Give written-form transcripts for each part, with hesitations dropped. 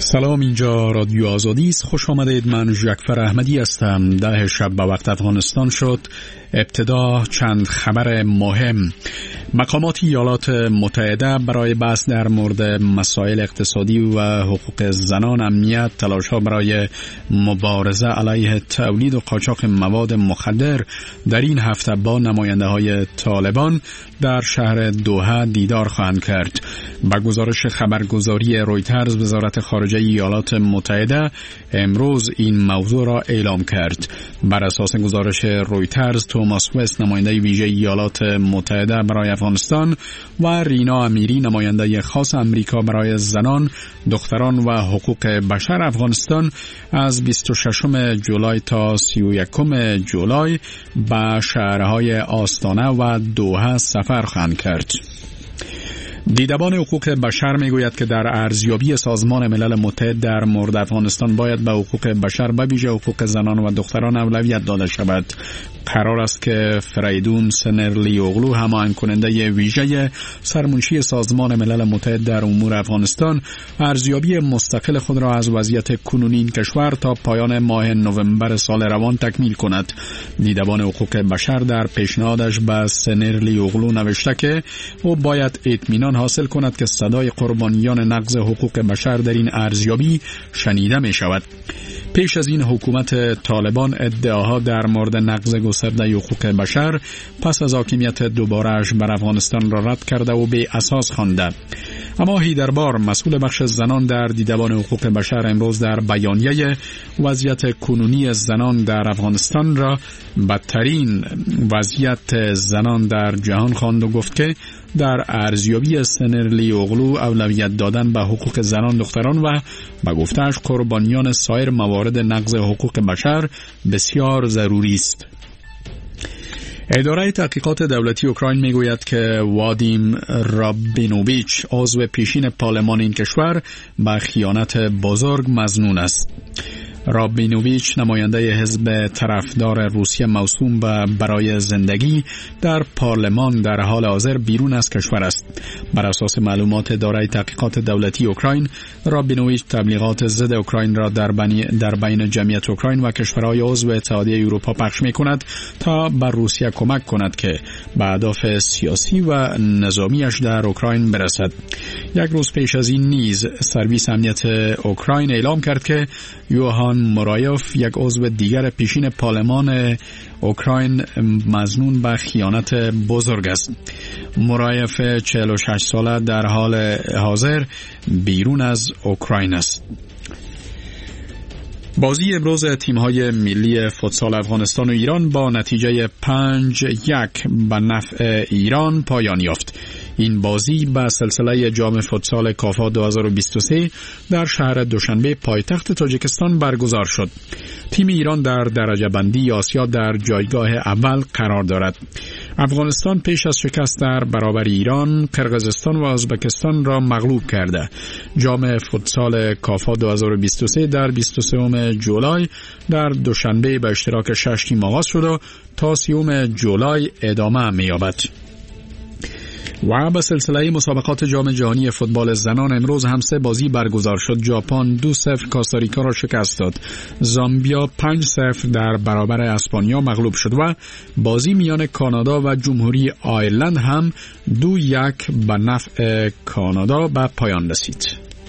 سلام، اینجا رادیو آزادی است. خوش آمدید. من جعفر احمدی هستم. 10 شب به وقت افغانستان شد. ابتدا چند خبر مهم. مقامات ایالات متحده برای بحث در مورد مسائل اقتصادی و حقوق زنان، امنیت، تلاش‌ها برای مبارزه علیه تولید و قاچاق مواد مخدر در این هفته با نماینده‌های طالبان در شهر دوحه دیدار خواهند کرد. با گزارش خبرگزاری رویترز، وزارت خارجه ایالات متحده امروز این موضوع را اعلام کرد. بر اساس گزارش رویترز، توماس وست، نماینده ویژه ایالات متحده برای افغانستان، و رینا امیری، نماینده خاص امریکا برای زنان، دختران و حقوق بشر افغانستان، از 26 جولای تا 31 جولای به شهرهای آستانه و دوحه سفر خواهند کرد. دیدبان حقوق بشر میگوید که در ارزیابی سازمان ملل متحد در مورد افغانستان باید به حقوق بشر، به ویژه حقوق زنان و دختران، اولویت داده شود. قرار است که فریدون سنرلیوغلو، هماهنگ کننده ویژه سرمنشی سازمان ملل متحد در امور افغانستان، ارزیابی مستقل خود را از وضعیت کنونی این کشور تا پایان ماه نوامبر سال روان تکمیل کند. دیدبان حقوق بشر در پیشنهادش به سنرلیوغلو نوشته که او باید اطمینان حاصل کند که صدای قربانیان نقض حقوق بشر در این ارزیابی شنیده می شود. پیش از این حکومت طالبان ادعاها در مورد نقض گسترده حقوق بشر پس از حاکمیت دوباره‌اش بر افغانستان را رد کرده و بی اساس خوانده. اما هیدربار، مسئول بخش زنان در دیدبان حقوق بشر، امروز در بیانیه وضعیت کنونی زنان در افغانستان را بدترین وضعیت زنان در جهان خواند و گفت که در ارزیابی سنرلیوغلو اولویت دادن به حقوق زنان، دختران و به گفته‌اش قربانیان سایر موارد نقض حقوق بشر بسیار ضروری است. اداره تحقیقات دولتی اوکراین میگوید که وادیم رابینوویچ، عضو پیشین پارلمان این کشور، به خیانت بزرگ مظنون است. رابینوویچ، نماینده حزب طرفدار روسیه موسوم به برای زندگی، در پارلمان در حال حاضر بیرون از کشور است. بر اساس معلومات اداره تحقیقات دولتی اوکراین، رابینوویچ تبلیغات ضد اوکراین را در بین جمعیت اوکراین و کشورهای عضو اتحادیه اروپا پخش می‌کند تا بر روسیه کمک کند که به اهداف سیاسی و نظامیش در اوکراین برسد. یک روز پیش از این نیز سرویس امنیت اوکراین اعلام کرد که یوهان مرایف، یک عضو دیگر پیشین پارلمان اوکراین، مظنون به خیانت بزرگ است. مرایف 46 ساله در حال حاضر بیرون از اوکراین است. بازی امروز تیم‌های ملی فوتسال افغانستان و ایران با نتیجه 5-1 به نفع ایران پایان یافت. این بازی به سلسله جام فوتسال کافا 2023 در شهر دوشنبه پایتخت تاجیکستان برگزار شد. تیم ایران در درجه بندی آسیا در جایگاه اول قرار دارد. افغانستان پیش از شکست در برابر ایران، قرقیزستان و ازبکستان را مغلوب کرده. جام فوتسال کافا 2023 در 23 جولای در دوشنبه به اشتراک 6 تیم آغاز شد و تا 30 جولای ادامه می‌یابد. و به سلسله مسابقات جام جهانی فوتبال زنان امروز هم 3 بازی برگزار شد. ژاپن 2-0 کاستاریکا را شکست داد. زامبیا 5-0 در برابر اسپانیا مغلوب شد و بازی میان کانادا و جمهوری آیرلند هم 2-1 به نفع کانادا به پایان رسید.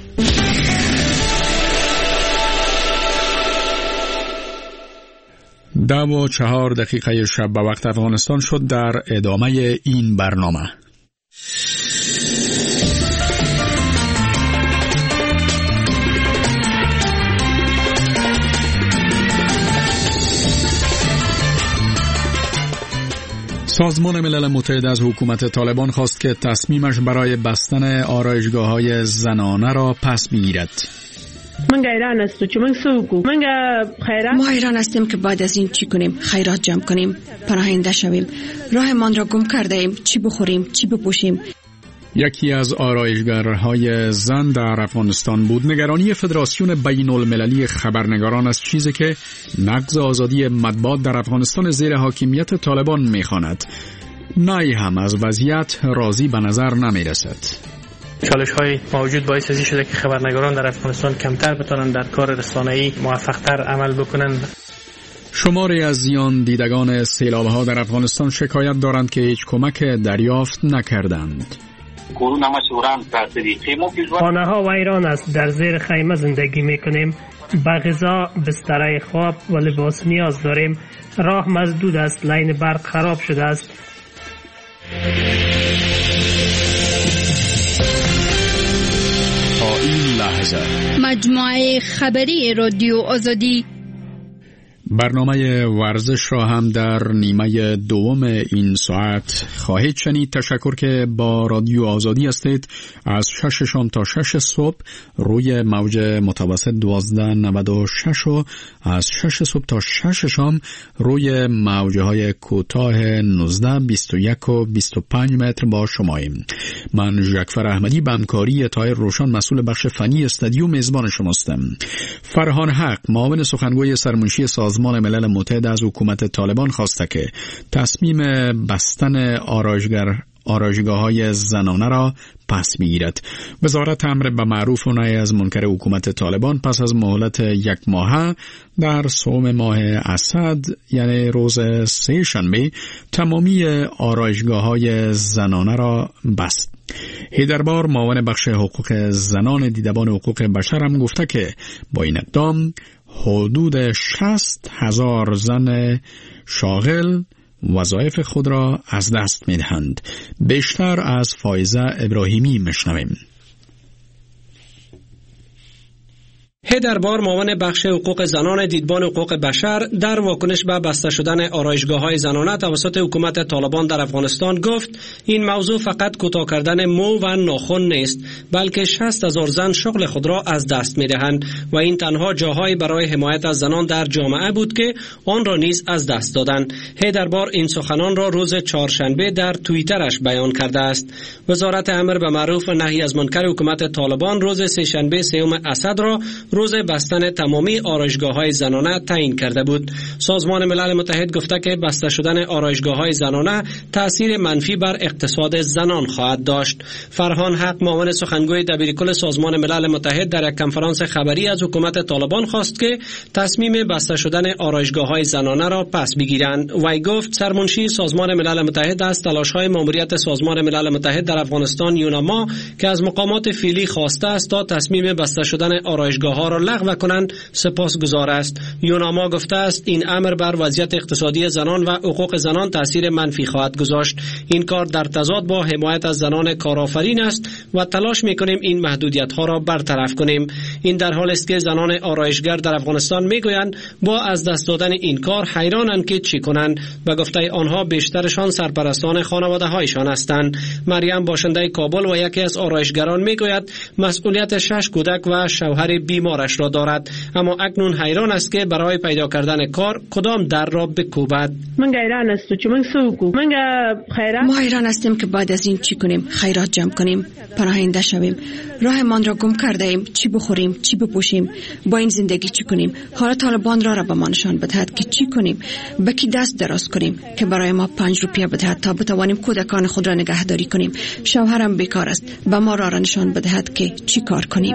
10:04 شب به وقت افغانستان شد. در ادامه این برنامه سازمان ملل متحد از حکومت طالبان خواست که تصمیمش برای بستن آرایشگاه‌های زنانه را پس بگیرد. ما حیران هستیم که بعد از این چی کنیم؟ خیرات جمع کنیم، پناهنده شویم، راهمان را گم کرده ایم، چی بخوریم، چی بپوشیم. یکی از آرایشگرهای زن در افغانستان بود. نگرانی فدراسیون بین المللی خبرنگاران از چیزی که نقض آزادی مطبوعات در افغانستان زیر حاکمیت طالبان می‌خواند. نای هم از وضعیت راضی به نظر نمی‌رسد. چالش‌های موجود باعث ازی شده که خبرنگاران در افغانستان کمتر بتونن در کار رسانه‌ای موفق‌تر عمل بکنن. شماری از زیان دیدگان سیلاب‌ها در افغانستان شکایت دارند که هیچ کمک دریافت نکردند. خانه‌ها ویران است. در زیر خیمه زندگی می‌کنیم. به غذا، بستر خواب و لباس نیاز داریم. راه مسدود است. لاین برق خراب شده است. تا این لحظه مجموعه خبری رادیو آزادی برنامه ورزش را هم در نیمه دوم این ساعت خواهید شنید. تشکر که با رادیو آزادی هستید. از 6 شام تا 6 صبح روی موج متوسط 1296 و از 6 صبح تا 6 شام روی موجه های کوتاه 19، 21 و 25 متر با شماییم. من ژکفر احمدی به همکاری طاهر روشن مسئول بخش فنی استودیو میزبان شماستم. فرهان حق معاون سخنگوی سرمنشی سازمان ملل متحد از حکومت طالبان خواسته که تصمیم بستن آرایشگاه‌های زنانه را پس بگیرد. وزارت امر به معروف و نهی از منکر حکومت طالبان پس از مهلت 1 ماهه در صوم ماه اسد یعنی روز سه شنبه تمامی آرایشگاه‌های زنانه را بست. هیدربار معاون بخش حقوق زنان دیدبان حقوق بشر هم گفته که با این اقدام حدود 60,000 زن شاغل وظایف خود را از دست می‌دهند. بیشتر از فایزه ابراهیمی میشنویم. هیدربار معاون بخش حقوق زنان دیدبان حقوق بشر در واکنش به بسته شدن آرایشگاه‌های زنانه توسط حکومت طالبان در افغانستان گفت این موضوع فقط کوتاه کردن مو و ناخن نیست، بلکه 60,000 زن شغل خود را از دست می‌دهند و این تنها جاهایی برای حمایت از زنان در جامعه بود که آن را نیز از دست دادند. هیدربار این سخنان را روز چهارشنبه در توییترش بیان کرده است. وزارت امر به معروف و نهی از منکر حکومت طالبان روز سه‌شنبه سوم اسد را روز بستن تمامی آرایشگاه‌های زنانه تعیین کرده بود. سازمان ملل متحد گفته که بسته شدن آرایشگاه‌های زنانه تأثیر منفی بر اقتصاد زنان خواهد داشت. فرهان حق معاون سخنگوی دبیرکل سازمان ملل متحد در یک کنفرانس خبری از حکومت طالبان خواست که تصمیم بسته شدن آرایشگاه‌های زنانه را پس بگیرند. وی گفت سرمنشی سازمان ملل متحد از تلاش‌های ماموریت سازمان ملل متحد در افغانستان یوناما که از مقامات فعلی خواسته است تا تصمیم بسته شدن آرایشگاه‌ها را لغو کنند سپاسگزار است. یوناما گفته است این امر بر وضعیت اقتصادی زنان و حقوق زنان تاثیر منفی خواهد گذاشت. این کار در تضاد با حمایت از زنان کارآفرین است و تلاش می‌کنیم این محدودیت‌ها را برطرف کنیم. این در حالی است که زنان آرایشگر در افغانستان می‌گویند با از دست دادن این کار حیرانند که چی کنند و گفته آنها بیشترشان سرپرستان خانواده‌هایشان هستند. مریم باشنده کابل و یکی از آرایشگران می‌گوید مسئولیت 6 کودک و شوهر بیمارش را دارد، اما اکنون حیران است که برای پیدا کردن کار کدام در را بکوبد. ما حیران هستیم که بعد از این چی کنیم؟ خیرات جمع کنیم، پناهنده شویم، راهمان را گم کرده ایم، چی بخوریم، چی بپوشیم، با این زندگی چی کنیم؟ حالا طالبان را به ما نشان بدهد که چی کنیم، به کی دست دراز کنیم که برای ما 5 روپیه بدهد تا بتوانیم کودکان خود را نگهداری کنیم. شوهرم بیکار است، به ما را نشان بدهد که چی کار کنیم.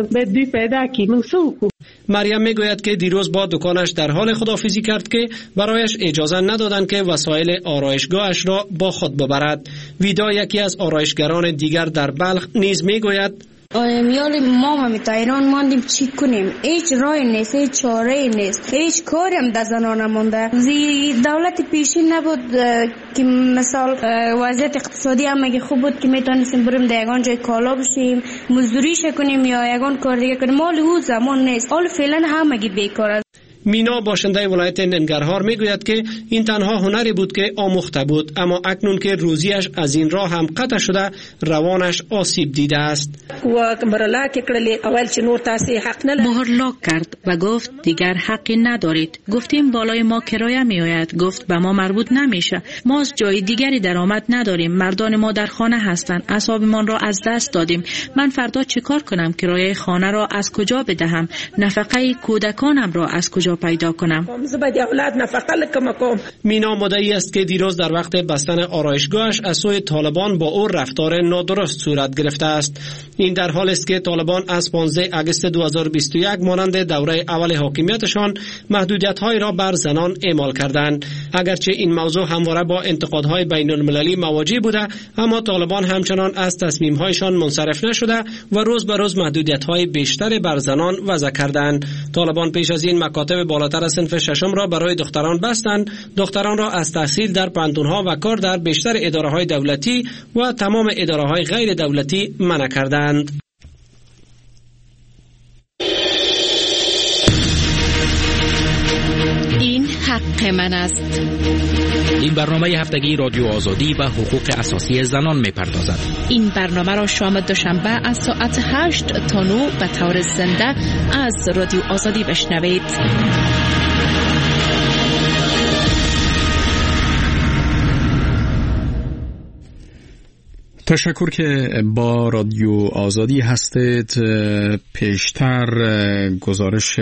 مریم میگوید که دیروز با دکانش در حال خداحافظی کرد که برایش اجازه ندادند که وسایل آرایشگاهش را با خود ببرد. ویدا یکی از آرایشگران دیگر در بلخ نیز میگوید میال ما هم تا ایران ماندیم چی کنیم؟ هیچ راه نیست، هیچ چاره نیست، هیچ کاری هم در زنانه مونده. دولت پیشین نبود که مثال وضعیت اقتصادی هم اگه خوب بود که میتونستیم بریم در یگان جای کالا بشیم، مزدوریش کنیم یا یگان کار دیگه کنیم. مال او زمان نیست، حال فعلا همگی بیکار است. مینا باشنده ولایت ننگرهار میگوید که این تنها هنری بود که آموخته بود، اما اکنون که روزیش از این راه هم قطع شده روانش آسیب دیده است. مهرلاک کرد و گفت دیگر حقی ندارید. گفتیم بالای ما کرایه می آید. گفت به ما مربوط نمیشه. ما از جای دیگری درآمد نداریم. مردان ما در خانه هستند. اعصابمان را از دست دادیم. من فردا چیکار کنم؟ کرایه خانه را از کجا بدهم؟ نفقه کودکانم را از کجا را پیدا کنم. مینا مدعی است که دیروز در وقت بستن آرایشگاهش از سوی طالبان با او رفتار نادرست صورت گرفته است. این در حالی است که طالبان از 15 اگست 2021 مانند دوره اول حاکمیتشان محدودیت‌های را بر زنان اعمال کردند. اگرچه این موضوع همواره با انتقادهای بین المللی مواجه بوده، اما طالبان همچنان از تصمیم‌هایشان منصرف نشده و روز به روز محدودیت‌های بیشتر بر زنان وضع کردند. طالبان پیش از این مکاتب بالاتر از صنف ششم را برای دختران بستند. دختران را از تحصیل در پانتون‌ها و کار در بیشتر اداره‌های دولتی و تمام اداره‌های غیر دولتی منع کردند. این حق من است. این برنامه هفتگی رادیو آزادی و حقوق اساسی زنان می‌پردازد. این برنامه را شام دوشنبه از ساعت 8 تا 9 به طور زنده از رادیو آزادی بشنوید. تشکر که با رادیو آزادی هستید. پیشتر گزارش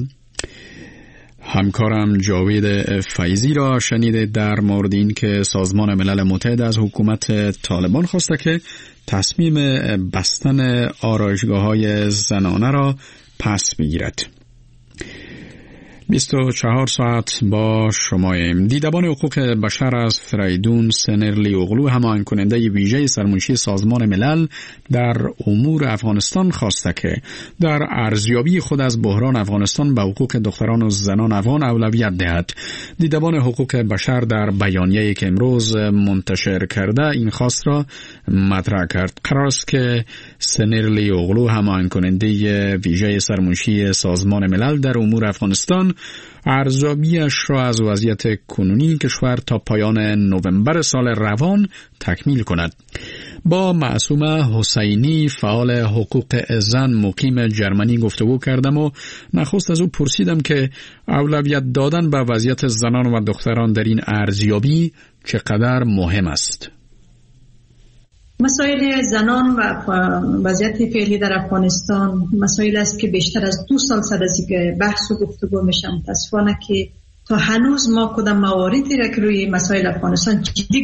همکارم جاوید فیضی را شنیده در مورد این که سازمان ملل متحد از حکومت طالبان خواسته که تصمیم بستن آرایشگاه‌های زنانه را پس بگیرد. 24 ساعت با شماییم. دیدبان حقوق بشر از فریدون سنرلی اغلو هماهنگ کننده ویژه سرمنشی سازمان ملل در امور افغانستان خواسته که در ارزیابی خود از بحران افغانستان به حقوق دختران و زنان افغان اولویت دهد. دیدبان حقوق بشر در بیانیه‌ای که امروز منتشر کرده این خواست را مطرح کرد. قرار است که سنرلی اغلو هماهنگ کننده ویژه سرمنشی سازمان ملل در امور افغانستان ارزیابیش را از وضعیت کنونی کشور تا پایان نوامبر سال روان تکمیل کند. با معصومه حسینی فعال حقوق زن مقیم جرمنی گفتگو کردم و نخست از او پرسیدم که اولویت دادن به وضعیت زنان و دختران در این ارزیابی چقدر مهم است. مسائل زنان و وضعیت فعلی در افغانستان مسائل است که بیشتر از 2 سال صد از که بحث و گفتگو میشه. متاسفانه که تا هنوز ما کدام مواردی را که روی مسائل افغانستان جدی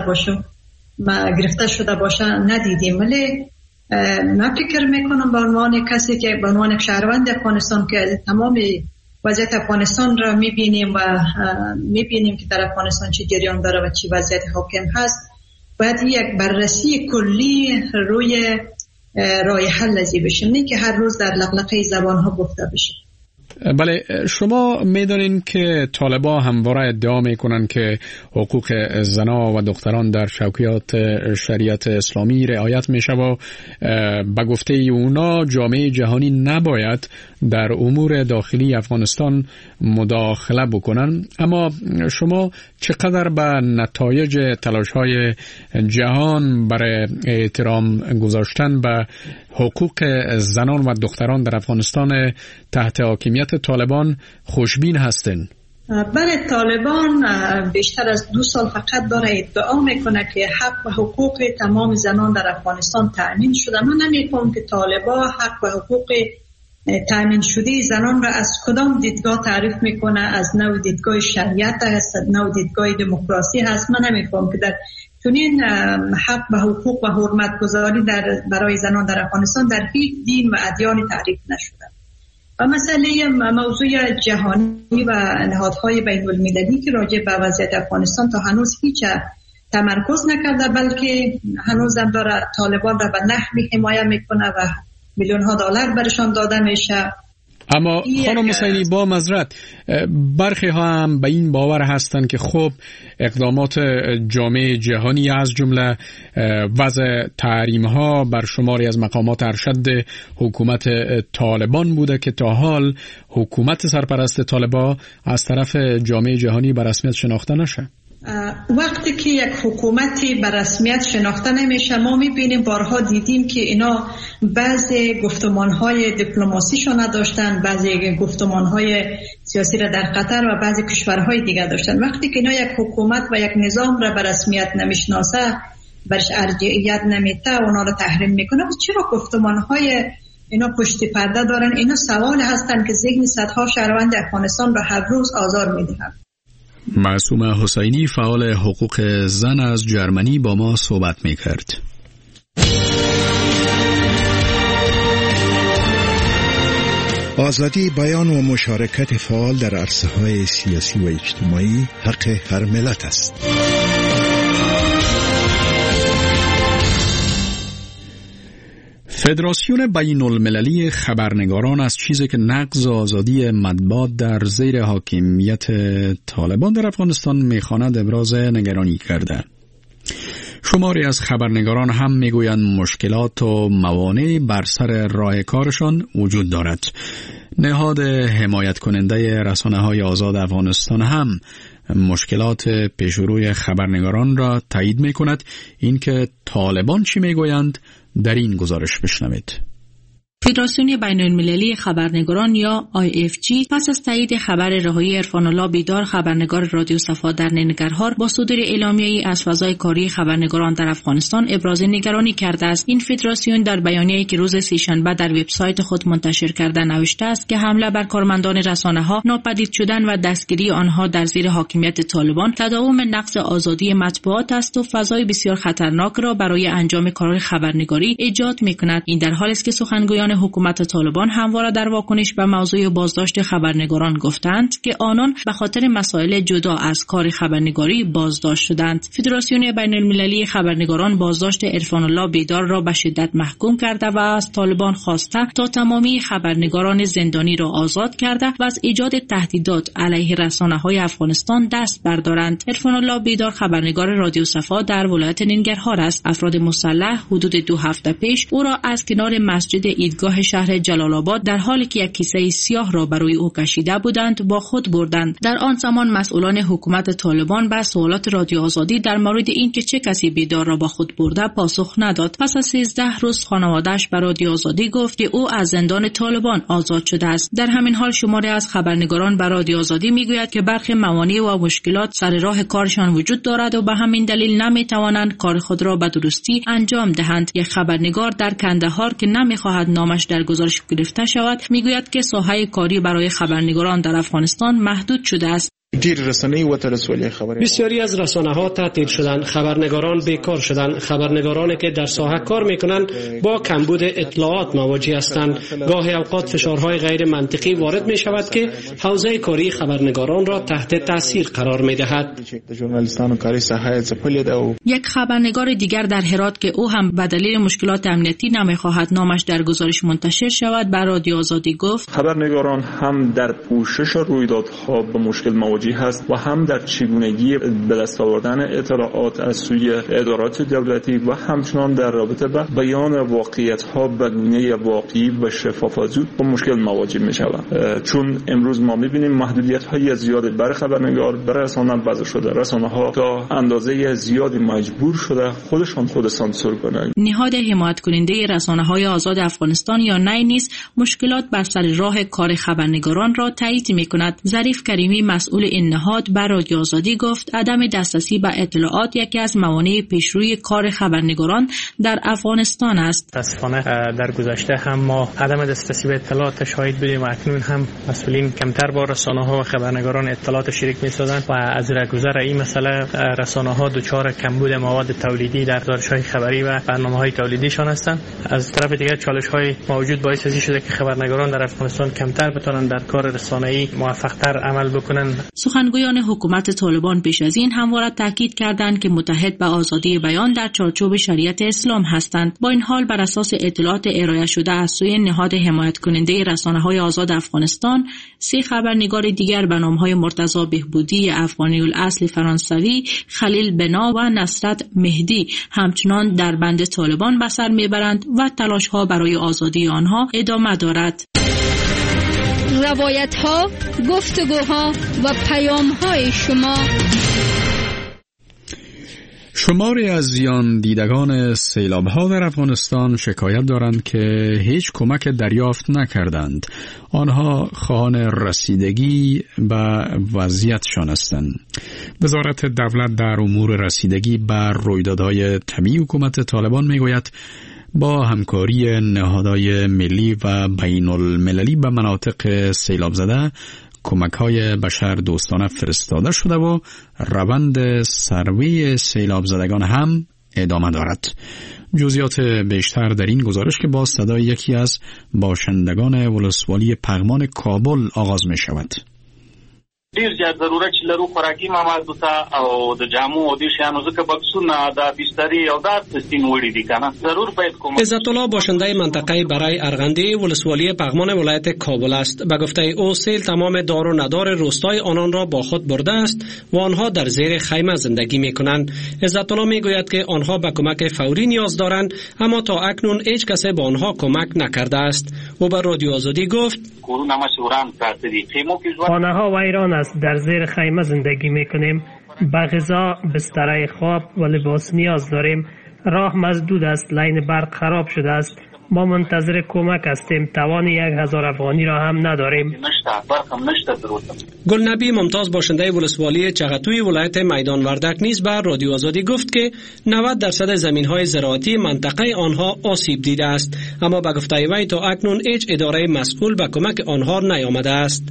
گرفته شده باشه ندیدیم. ولی من فکر میکنم به عنوان کسی که به عنوان شهروند افغانستان که تمام وضعیت افغانستان را میبینیم و میبینیم که در افغانستان چه جریان داره و چه وضعیت حاکم هست، باید یک بررسی کلی روی راه حل لازم بشه، نه که هر روز در لقلقه زبانها گفته بشه. بله، شما میدونین که طالبان همواره ادعا میکنن که حقوق زنان و دختران در شوکیات شریعت اسلامی رعایت میشه و به گفته اونا جامعه جهانی نباید در امور داخلی افغانستان مداخله بکنن. اما شما چقدر به نتایج تلاش‌های جهان برای احترام گذاشتن به حقوق زنان و دختران در افغانستان تحت حاکمیت طالبان خوشبین هستند؟ برای طالبان بیشتر از 2 سال فقط داره ادعا میکنه که حق و حقوق تمام زنان در افغانستان تأمین شده. من نمی‌فهمم که طالبان حق و حقوق تأمین شده زنان را از کدام دیدگاه تعریف میکنه. از نوع دیدگاه شریعت هست، از نوع دیدگاه دموکراسی هست. من نمی‌فهمم که در چنین حق و حقوق و حرمت گذاری برای زنان در افغانستان در هیچ دین و ادیانی تعریف نشده. و مسئله موضوع جهانی و نهادهای بین المللی که راجع به وضعیت افغانستان تا هنوز هیچ تمرکز نکرده، بلکه هنوز هم داره طالبان را به نحوی حمایت میکنه و میلیون‌ها دلار برشان داده میشه. اما خانم حسینی، با معذرت، برخی ها هم به این باور هستند که خب اقدامات جامعه جهانی از جمله وضع تحریم ها بر شماری از مقامات ارشد حکومت طالبان بوده که تا حال حکومت سرپرست طالبان از طرف جامعه جهانی به رسمیت شناخته نشه. وقتی که یک حکومتی به رسمیت شناخته نمیشه، ما میبینیم بارها دیدیم که اینا بعضی گفتمانهای دیپلماسیشو نداشتن، بعضی گفتمانهای سیاسی را در قطر و بعضی کشورهای دیگه داشتن. وقتی که اینا یک حکومت و یک نظام را به رسمیت نمیشناسه، برش ارجعیت نمیده، اونا رو تحریم میکنه. چرا گفتمانهای اینا پشت پرده دارن. اینا سوال هستن که ذهن صدها شهروند افغانستان را هر روز آزار میدهند. معصومه حسینی فعال حقوق زن از جرمنی با ما صحبت میکرد. آزادی بیان و مشارکت فعال در عرصه‌های سیاسی و اجتماعی حق هر ملت است. فدراسیون بین المللی خبرنگاران از چیزی که نقض آزادی مطبوعات در زیر حاکمیت طالبان در افغانستان می‌خواند ابراز نگرانی کرده. شماری از خبرنگاران هم میگویند مشکلات و موانعی بر سر راه کارشان وجود دارد. نهاد حمایت کننده رسانه‌های آزاد افغانستان هم مشکلات پیشروی خبرنگاران را تایید می‌کند. اینکه طالبان چی میگویند در این گزارش بشنوید. فدراسیون بین المللی خبرنگاران یا IFG پس از تایید خبر رهایی عرفان الله بیدار خبرنگار رادیو صفا در ننگرهار با صدور اعلامیه‌ای از فضای کاری خبرنگاران در افغانستان ابراز نگرانی کرده است. این فدراسیون در بیانیه‌ای که روز سه‌شنبه در وبسایت خود منتشر کرده نوشته است که حمله بر کارمندان رسانه‌ها، ناپدید شدن و دستگیری آنها در زیر حاکمیت طالبان تداوم نقض آزادی مطبوعات است و فضای بسیار خطرناک را برای انجام کار خبرنگاری ایجاد می‌کند. این در حالی است که سخنگویان حکومت طالبان همواره در واکنش به موضوع بازداشت خبرنگاران گفتند که آنان به خاطر مسائل جدا از کار خبرنگاری بازداشت شدند. فدراسیون بین المللی خبرنگاران بازداشت عرفان الله بیدار را به شدت محکوم کرده و از طالبان خواسته تا تمامی خبرنگاران زندانی را آزاد کرده و از ایجاد تهدیدات علیه رسانه‌های افغانستان دست بردارند. عرفان الله بیدار خبرنگار رادیو صفا در ولایت ننگرهار است. افراد مسلح حدود 2 هفته پیش او را از کنار مسجد عیدگاه شهر جلال آباد در حالی که یک کیسه سیاه را برای او کشیده بودند با خود بردند. در آن زمان مسئولان حکومت طالبان به سوالات رادیو آزادی در مورد اینکه چه کسی بیدار را با خود برده پاسخ نداد. پس از 13 روز خانواده‌اش به رادیو آزادی گفت که او از زندان طالبان آزاد شده است. در همین حال شماری از خبرنگاران به رادیو آزادی میگوید که برخی موانع و مشکلات سر راه کارشان وجود دارد و به همین دلیل نمیتوانند کار خود را به درستی انجام دهند. یک خبرنگار در کندهار که نمیخواهد نامش در گزارش گرفته شود میگوید که ساحه کاری برای خبرنگاران در افغانستان محدود شده است. بسیاری از رسانه‌ها تعطیل شدند، خبرنگاران بیکار شدند. خبرنگارانی که در ساحه کار میکنند با کمبود اطلاعات مواجه هستند. گاهی اوقات فشارهای غیر منطقی وارد می شود که حوزه کاری خبرنگاران را تحت تاثیر قرار می دهد. یک خبرنگار دیگر در هرات که او هم به دلیل مشکلات امنیتی نمیخواهد نامش در گزارش منتشر شود به رادیو آزادی گفت خبرنگاران هم در پوشش رویدادها به مشکل مواجه هست و هم در چگونگی به دست آوردن اطلاعات از سوی ادارات دولتی و همچنان در رابطه با بیان واقعیت‌ها به گونه واقعی و شفاف و زود با مشکل مواجه می‌شوند. چون امروز ما می‌بینیم محدودیت‌های زیادی برای خبرنگار برای رسانه وضع شده. رسانه‌ها تا اندازه زیادی مجبور شده خود سانسور کنند. نهاد حمایت کننده رسانه‌های آزاد افغانستان یا نی نیز مشکلات بر سر راه کار خبرنگاران را تایید می‌کند. ظریف کریمی مسئول این نهاد بر رادیو آزادی گفت عدم دسترسی به اطلاعات یکی از موانع پیشروی کار خبرنگاران در افغانستان است. متاسفانه در گذشته هم ما عدم دسترسی به اطلاعات شاهد بودیم و اکنون هم مسئولین کمتر با رسانه‌ها و خبرنگاران اطلاعات شریک می‌سازند و از رهگذر این مسئله رسانه‌ها دچار کمبود مواد تولیدی در گزارش‌های خبری و برنامه‌های تولیدیشان هستند. از طرف دیگر چالش‌های موجود باعث از شده که خبرنگاران در افغانستان کمتر بتوانند در کار رسانه‌ای موفق‌تر عمل بکنند. سخنگویان حکومت طالبان پیش از این همواره تاکید کردند که متحد به آزادی بیان در چارچوب شریعت اسلام هستند. با این حال بر اساس اطلاعات ارائه شده از سوی نهاد حمایت کننده رسانه‌های آزاد افغانستان، 3 خبرنگار دیگر به نام‌های مرتضی بهبودی افغانی الاصل فرانسوی، خلیل بنا و نصرت مهدی همچنان در بند طالبان به سر میبرند و تلاش‌ها برای آزادی آنها ادامه دارد. روایت‌ها، گفتگوها و پیام‌های شما. شماری از زیان دیدگان سیلاب‌ها در افغانستان شکایت دارند که هیچ کمک دریافت نکردند. آنها خواهان رسیدگی به وضعیتشان هستند. وزارت دولت در امور رسیدگی بر رویدادهای طبیعی حکومت طالبان میگوید با همکاری نهادهای ملی و بین المللی به مناطق سیلاب زده کمک‌های بشر دوستانه فرستاده شده و روند سروی سیلاب زدگان هم ادامه دارد. جزئیات بیشتر در این گزارش که با صدای یکی از باشندگان ولسوالی پغمان کابل آغاز می شود. ډیر زیات ضرورت چې لرو خوراکي موادو ته او د جامو او د شیانو ځکه بکسونه د بسترې او د سیستم وړي دي کنه ضرور باید کوم. عزت الله باشنده منطقه برای ارغندی ولسوالی پغمان ولایت کابل است. به گفته او سیل تمام دار و ندار روستای آنان را با خود برده است و آنها در زیر خیمه زندگی میکنند. عزت الله میگوید که آنها به کمک فوری نیاز دارند اما تا اکنون هیچ کس به آنها کمک نکرده است. او به رادیو آزادی گفت خانه‌ها ویران است، در زیر خیمه زندگی میکنیم، به غذا، بستر خواب و لباس نیاز داریم. راه مسدود است، لاین برق خراب شده است. ما منتظر کمک هستیم. توان 1000 افغانی را هم نداریم. گلنبی ممتاز باشنده ولسوالی چغتوی ولایت میدان وردک نیز به رادیو آزادی گفت که 90% زمین‌های زراعتی منطقه آنها آسیب دیده است، اما به گفته وی تا اکنون هیچ اداره مسئول به کمک آنها نیامده است.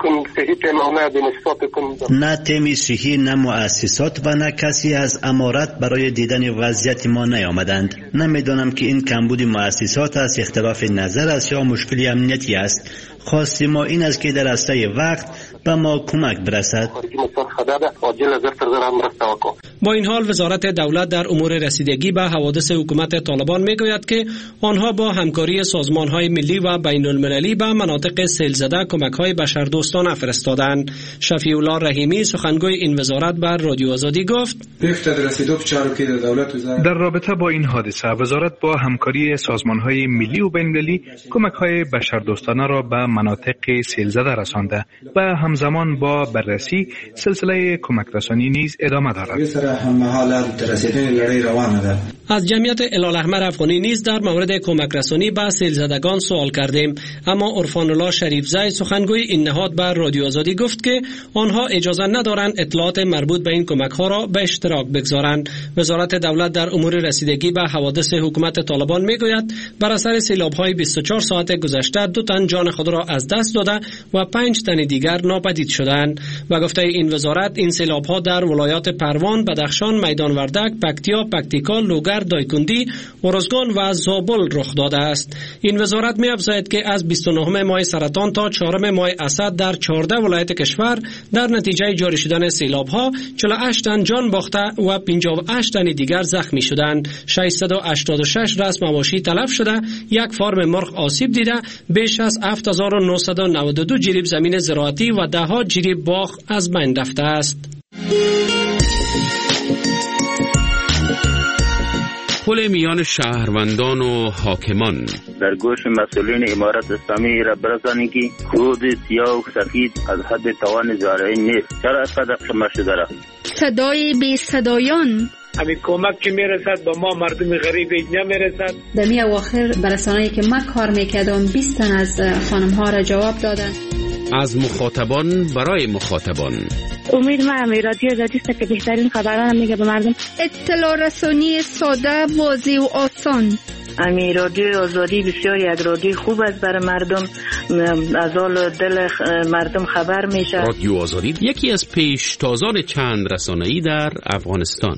نه تیم صحی، نه مؤسسات و نه کسی از امارت برای دیدن وضعیت ما نیامدند. نمیدانم که این کمبود مؤسسات است، اختلاف نظر است یا مشکلی امنیتی است. خواست ما این است که در اسرع وقت به ما کمک برسد. با این حال وزارت دولت در امور رسیدگی به حوادث حکومت طالبان میگوید که آنها با همکاری سازمان‌های ملی و بین المللی به مناطق سیل زده کمک‌های بشردوستانه فرستادند. شفیع الله رحیمی سخنگوی این وزارت بر رادیو آزادی گفت در رابطه با این حادثه وزارت با همکاری سازمان‌های ملی و بین المللی کمک‌های بشردوستانه را به مناطق سیل زده رسانده و همزمان با بررسی سلسله کمک رسانی نیز ادامه دارد. از جمعیت هلال احمر افغانی نیز در مورد کمک رسانی به سیل زدگان سوال کردیم، اما عرفان الله شریف زی سخنگوی این نهاد بر رادیو آزادی گفت که آنها اجازه ندارند اطلاعات مربوط به این کمک ها را به اشتراک بگذارند. وزارت دولت در امور رسیدگی به حوادث حکومت طالبان میگوید بر اثر سیلاب های 24 ساعت گذشته 2 تن جان خود را از دست داده و 5 تن دیگر ناپدید شدند. و گفته این وزارت این سیلاب ها در ولایات پروان، بدخشان، میدان وردک، پکتیا، پکتیکا، لوگر، دایکندی، ارزگان و زابل رخ داده است. این وزارت می افزاید که از 29 ماه سرطان تا 4 ماه اسد در 14 ولایت کشور در نتیجه جاری شدن سیلاب ها 48 تن جان باخته و 58 تن دیگر زخمی شدند. 686 رأس مواشی تلف شده، 1 فارم مرغ آسیب دیده، بیش از 7992 جریب زمین زراعتی و 10 جریب باغ از بین رفته است. پل میان شهروندان و حاکمان در گوش مسئولین امارت اسلامی را برسانی که خود سیاه و سفید از حد توان زارعی نیست. چرا اینقدر خمه شده را؟ صدای بی صدایان همین کمک که میرسد با ما مردم غریب نمیرسد. در می اواخر برسانه‌ای که من کار میکردم 20 تن از خانم ها را جواب دادن. از مخاطبان برای مخاطبان. امید من رادیو آزادی است که بهترین خبران میگه به مردم. اطلاع رسانی ساده، واضح و آسان. رادیو آزادی بسیاری از رادیو خوب است برای مردم، از حال دل مردم خبر میشه. رادیو آزادی یکی از پیشتازان چند رسانه‌ای در افغانستان.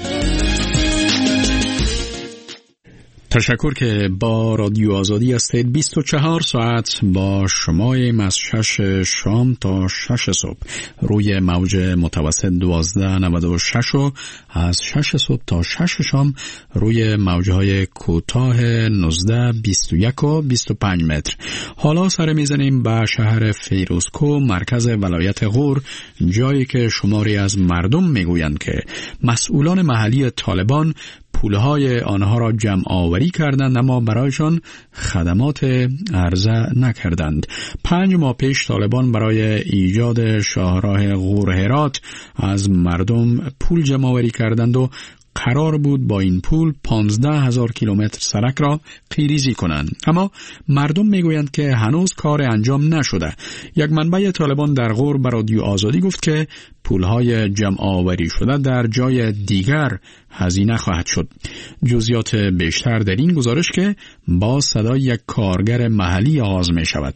تشکر که با رادیو آزادی هستید. 24 ساعت با شماییم از 6 شام تا 6 صبح روی موج متوسط 1296 و از 6 صبح تا 6 شام روی موجهای کوتاه 19 21 و 25 متر. حالا سر میزنیم به شهر فیروزکوه مرکز ولایت غور، جایی که شماری از مردم میگویند که مسئولان محلی طالبان پولهای آنها را جمع آوری کردند اما برایشان خدمات عرضه نکردند. 5 ماه پیش طالبان برای ایجاد شاهراه غور هرات از مردم پول جمع آوری کردند و قرار بود با این پول 15,000 کیلومتر سرک را قیریزی کنند. اما مردم میگویند که هنوز کار انجام نشده. یک منبع طالبان در غور به رادیو آزادی گفت که پولهای جمع آوری شده در جای دیگر هزینه خواهد شد. جزئیات بیشتر در این گزارش که با صدای یک کارگر محلی آغاز می شود.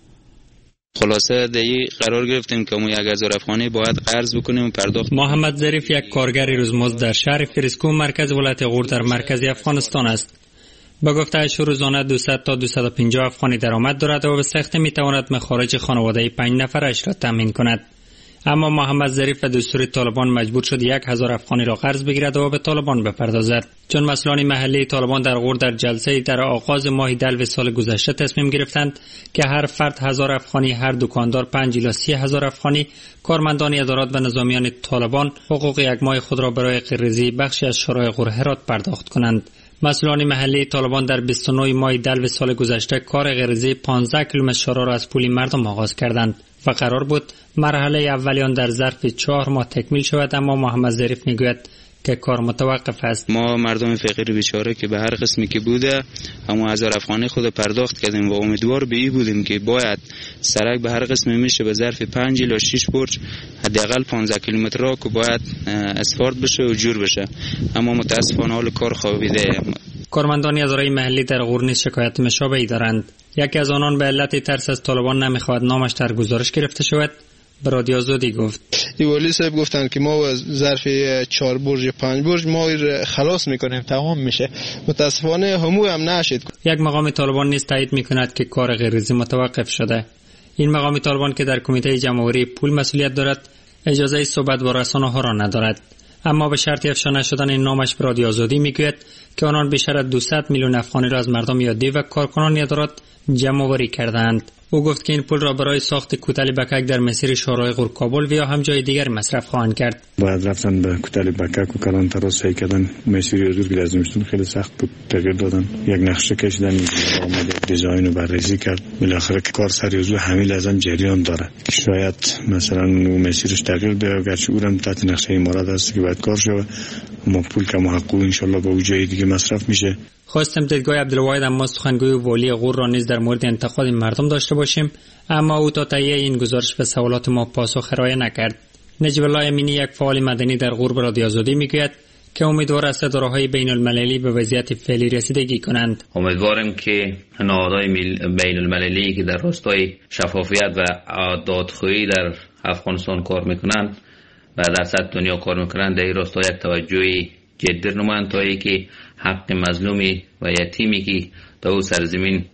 خلاصه دیگه قرار گرفتیم که ما 1,000 افغانی باید قرض بکنیم و پرداخت. محمد ظریف یک کارگر روزمزد در شهر فریسکو مرکز ولایت غور در مرکز افغانستان است. با گفته‌اش روزانه 200 تا 250 افغانی درآمد دارد و به سختی میتواند مخارج خانواده 5 نفرش را تامین کند. اما محمد ظریف به دستور طالبان مجبور شد 1,000 افغانی را قرض بگیرد و به طالبان بپردازد. چون مسئولان محلی طالبان در غور در جلسه در آغاز ماه دلو سال گذشته تصمیم گرفتند که هر فرد 1,000 افغانی، هر دکاندار 5 الی 30,000 افغانی، کارمندان ادارات و نظامیان طالبان حقوق یک ماه خود را برای قیریزی بخشی از شورای غور هرات پرداخت کنند. مسئولان محلی طالبان در 29 ماه دلو سال گذشته کار قیریزی 15 کیلومتر شورا را از پول مردم آغاز کردند و قرار بود مرحله اولیان در ظرف 4 ماه تکمیل شود، اما محمد ظریف میگوید که کار متوقف است. ما مردم فقیر بیچاره که به هر قسمی که بوده اما 1,000 افغانی خود پرداخت کردیم و امیدوار به این بودیم که باید سرک به هر قسمی میشه به ظرف 5 الی 6 برج حداقل 15 کیلومتر را که باید اسفالت بشه و جور بشه، اما متاسفانه حال کار خوابیده. کارمندان اداره محلی در غور نیز شکایت مشابهی دارند. یکی از آنان به علت ترس از طالبان نمیخواهد نامش در گزارش گرفته شود به رادیو آزادی گفت. والی صاحب گفتن که ما ظرف 4 برج 5 برج ما خلاص میکنیم، تمام میشه. متاسفانه همو هم نشد. یک مقام طالبان نیز تایید میکند که کار قیریزی متوقف شده. این مقام طالبان که در کمیته جمع‌آوری پول مسئولیت دارد اجازه صحبت با رسانه‌ها را ندارد، اما به شرط افشا نشدن این نامش به رادیو آزادی میگوید که آنان بیشتر از 200 میلیون افغانی را از مردم عادی و کارکنان ادارات جمع‌آوری کردند. او گفت که این پول را برای ساخت کوتل بکک در مسیر شورای غور کابل و یا هم جای دیگر مصرف خواهند کرد. باید رفتن به کوتل بکک و کلان تراس صحیح کردن، مسیری حضور که لازم شد خیلی سخت بود، تغییر دادن، یک نقشه کشیدن، آمده دیزاین و بررسی کرد، بالاخره که کار سر حضور همین لازم جریان داره که شاید مثلا اون مسیرش تغییر بده، گرچه اونم تحت نقشه امارات هست که باید کار شه، اما پول که محقق ان شاء الله به اون جای دیگه مصرف میشه. خواستم دیدگاه عبدالواحد اما سخنگوی والی غور را نیز در مورد انتقاد مردم داشته باشیم، اما او تا تهیه این گزارش به سوالات ما پاسخ ارائه نکرد. نجیب الله امینی یک فعال مدنی در غور به رادیو آزادی میگوید که امیدوار است اداره‌های بین المللی به وضعیت فعلی رسیدگی کنند. امیدوارم که نهادهای بین المللی که در راستای شفافیت و دادخواهی در افغانستان کار میکنند و در سطح دنیا کار میکنند در این راستا یک توجهی جدی نمایند تا اینکه حق مظلومی و یتیمی که در او سرزمین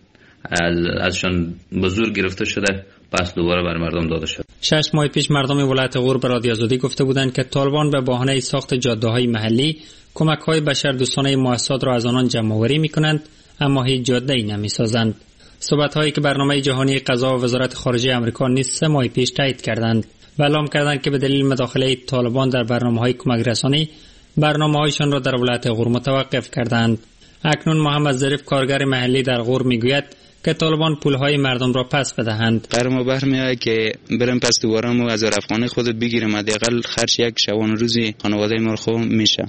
ازشان به زور گرفته شده پس دوباره بر مردم داده شد. 6 ماه پیش مردم ولایت غور به رادیو آزادی گفته بودند که طالبان به بهانه ساخت جاده‌های محلی کمک‌های بشردوستانه مؤسسات را از آنان جمع‌آوری می‌کنند، اما هیچ جاده‌ای نمی‌سازند. صحبت‌هایی که برنامه جهانی غذا و وزارت خارجه آمریکا نیز 3 ماه پیش تایید کردند و اعلام کردند که به دلیل مداخله طالبان در برنامه‌های کمک رسانی برنامه‌هایشان را در ولایت غور متوقف کردند. اکنون محمد ظریف کارگر محلی در غور میگوید که طالبان پولهای مردم را پس بدهند. قرار برمیاد که برم پس دوباره ما 1,000 افغانی خودت بگیرم، حداقل خرج یک شبانه روزی خانواده ما خوب میشه.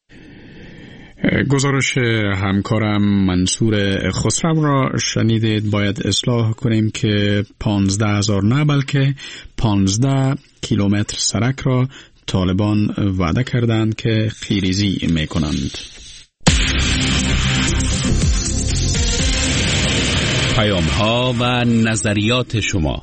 گزارش همکارم منصور خسرو را شنیدید. باید اصلاح کنیم که 15,000 نه بلکه 15 کیلومتر سرک را طالبان وعده کردند که خیریزی میکنند. پیام‌ها و نظریات شما.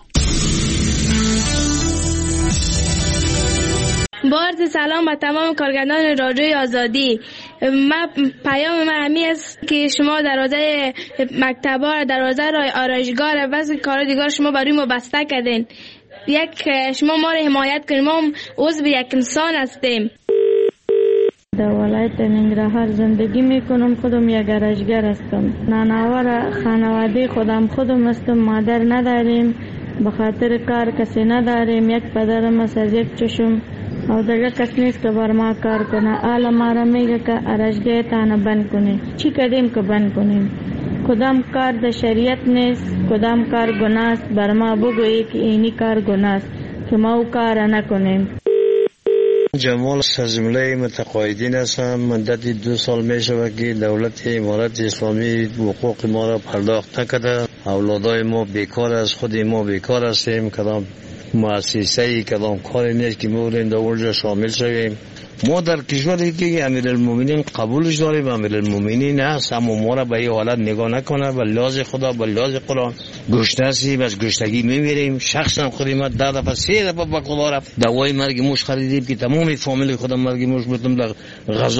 با عرض سلام به تمام کارگردان رادیوی آزادی. پیام من همی است که شما دروازه مکتبا، دروازه آرایشگاه و بعضی کار دیگر شما برای ما بسته کردین. شما ما را حمایت کنید، ما عضو یک انسان هستیم. در ولایت ننگرهار زندگی میکنم. خودم یک آرایشگر هستم. نانآور خانواده خودم هستم. مادر نداریم، به خاطر کار کسی نداریم. یک پدرم است از یک چشم او دیگه کس نیست که بر ما کار کنه. حالا ما را میگه که آرایشگاه تانه بند کنی. چی کردیم که بند کنیم؟ کدام کار در شریعت نیست، کدام کار گناه است. بر ما بگویی که اینی کار گناه است که ما او کار نکنیم. جمال سرجمله متقاعدین هستم. مدت 2 سال می شود که دولت امارت اسلامی حقوق ما را پرداخت نکرده. اولادای ما بیکار است، خود ما بیکار هستیم. کدام مؤسسه کدام کاری نیست که ما در اونجا شامل شویم. ما در کشوری که امیرالمومنین قبولش داریم، امیرالمومنین هست، اما ما را به این حالت نگاه نکنه. به لحاظ خدا، به لحاظ قرآن گشته هستیم، بس گشتگی میمیریم. شخصا خودی ما 10 دفعه 3 دفعه به خدا رفت دوای مرگ موش خریدیم که تمام فامیل خودم مرگ موش بودم در غذا